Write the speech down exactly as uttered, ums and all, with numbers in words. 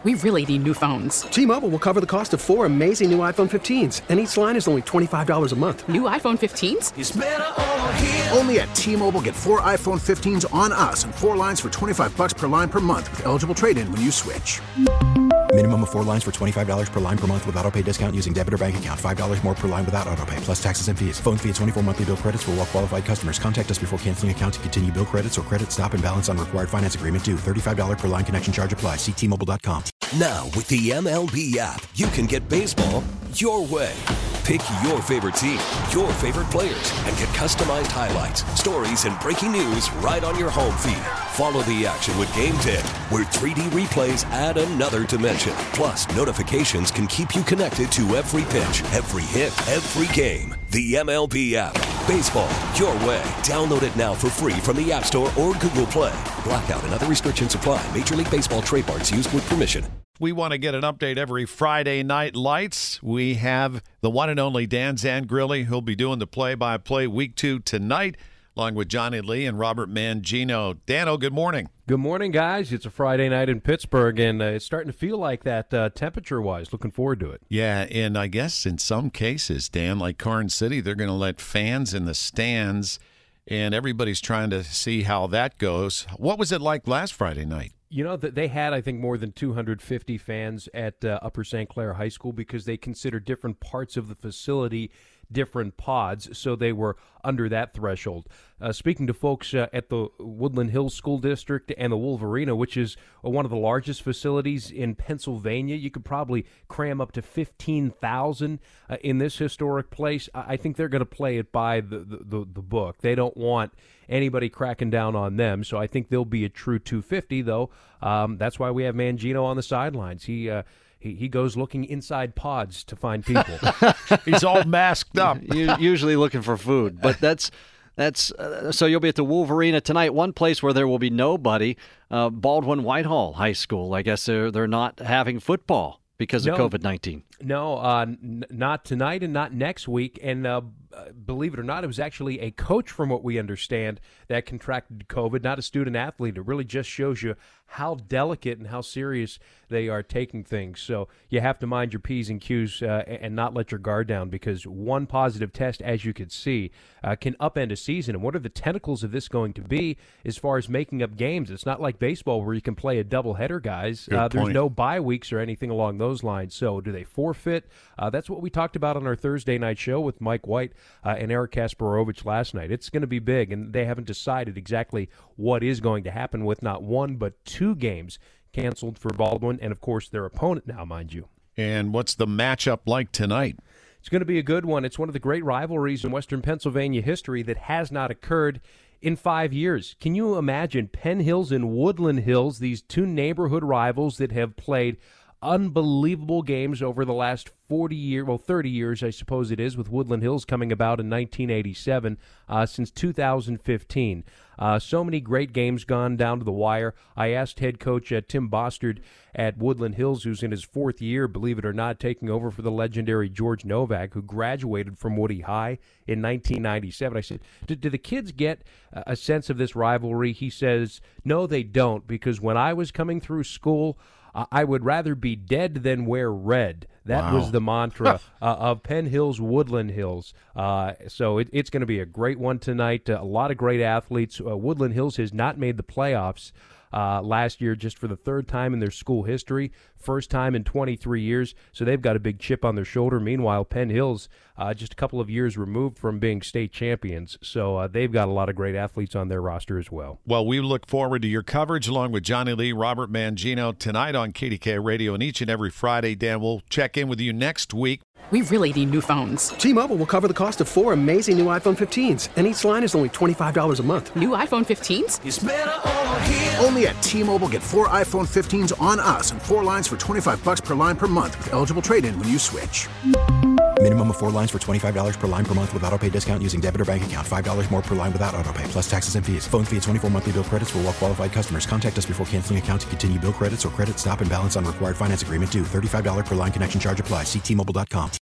We really need new phones. T-Mobile will cover the cost of four amazing new iPhone fifteens, and each line is only twenty-five dollars a month. New iPhone fifteens? It's better over here. Only at T-Mobile, get four iPhone fifteens on us and four lines for twenty-five dollars per line per month with eligible trade-in when you switch. Minimum of four lines for twenty-five dollars per line per month with autopay discount using debit or bank account. five dollars more per line without autopay, plus taxes and fees. Phone fee at twenty-four monthly bill credits for well-qualified customers. Contact us before canceling account to continue bill credits or credit stop and balance on required finance agreement due. thirty-five dollars per line connection charge applies. See T Mobile dot com. Now, with the M L B app, you can get baseball your way. Pick your favorite team, your favorite players, and get customized highlights, stories, and breaking news right on your home feed. Follow the action with Game Day, where three D replays add another dimension. Plus, notifications can keep you connected to every pitch, every hit, every game. The M L B app. Baseball your way. Download it now for free from the App Store or Google Play. Blackout and other restrictions apply. Major League Baseball trademarks used with permission. We want to get an update every Friday night lights. We have the one and only Dan Zangrilli, who'll be doing the play-by-play week two tonight, along with Johnny Lee and Robert Mangino. Dano, good morning. Good morning, guys. It's a Friday night in Pittsburgh, and uh, it's starting to feel like that uh, temperature-wise. Looking forward to it. Yeah, and I guess in some cases, Dan, like Carn City, they're going to let fans in the stands, and everybody's trying to see how that goes. What was it like last Friday night? You know, that they had, I think, more than two hundred fifty fans at uh, Upper Saint Clair High School because they consider different parts of the facility different pods, so they were under that threshold. Uh, speaking to folks uh, at the Woodland Hills School District and the Wolverina, which is uh, one of the largest facilities in Pennsylvania, you could probably cram up to fifteen thousand uh, in this historic place. I, I think they're going to play it by the, the, the, the book. They don't want anybody cracking down on them, so I think they'll be a true two fifty, though. Um, that's why we have Mangino on the sidelines. He uh, He, he goes looking inside pods to find people. He's all masked up. Usually looking for food. But that's that's uh, so you'll be at the Wolverina tonight. One place where there will be nobody, uh, Baldwin Whitehall High School. I guess they're, they're not having football because of no, COVID nineteen. No, uh, n- not tonight and not next week. And uh, believe it or not, it was actually a coach, from what we understand, that contracted COVID, not a student athlete. It really just shows you how delicate and how serious they are taking things. So you have to mind your P's and Q's uh, and not let your guard down, because one positive test, as you could see, uh, can upend a season. And what are the tentacles of this going to be as far as making up games? It's not like baseball where you can play a doubleheader, guys. Uh, there's no bye weeks or anything along those lines. So do they forfeit? Uh, that's what we talked about on our Thursday night show with Mike White uh, and Eric Kasparovich last night. It's going to be big, and they haven't decided exactly what is going to happen with not one but two games canceled for Baldwin and, of course, their opponent now, mind you. And what's the matchup like tonight? It's going to be a good one. It's one of the great rivalries in Western Pennsylvania history that has not occurred in five years. Can you imagine Penn Hills and Woodland Hills, these two neighborhood rivals that have played unbelievable games over the last forty years, well, thirty years, I suppose it is, with Woodland Hills coming about in nineteen eighty-seven, uh, since two thousand fifteen. Uh, so many great games gone down to the wire. I asked head coach uh, Tim Bostard at Woodland Hills, who's in his fourth year, believe it or not, taking over for the legendary George Novak, who graduated from Woody High in nineteen ninety-seven. I said, do, do the kids get a sense of this rivalry? He says, no, they don't, because when I was coming through school, uh, I would rather be dead than wear red. That wow. was the mantra uh, of Penn Hills, Woodland Hills. Uh, so it, it's going to be a great one tonight. Uh, a lot of great athletes. Uh, Woodland Hills has not made the playoffs uh, last year, just for the third time in their school history, first time in twenty-three years. So they've got a big chip on their shoulder. Meanwhile, Penn Hills, uh, just a couple of years removed from being state champions. So uh, they've got a lot of great athletes on their roster as well. Well, we look forward to your coverage along with Johnny Lee, Robert Mangino tonight on K D K Radio, and each and every Friday. Dan, we'll check in with you next week. We really need new phones. T-Mobile will cover the cost of four amazing new iPhone fifteens, and each line is only twenty-five dollars a month. New iPhone fifteens? It's better over here. Only at T-Mobile, get four iPhone fifteens on us and four lines for twenty-five dollars per line per month with eligible trade-in when you switch. Minimum of four lines for twenty-five dollars per line per month with autopay discount using debit or bank account. five dollars more per line without autopay, plus taxes and fees. Phone fee at twenty-four monthly bill credits for well-qualified customers. Contact us before canceling account to continue bill credits or credit stop and balance on required finance agreement due. thirty-five dollars per line connection charge applies. See T Mobile dot com.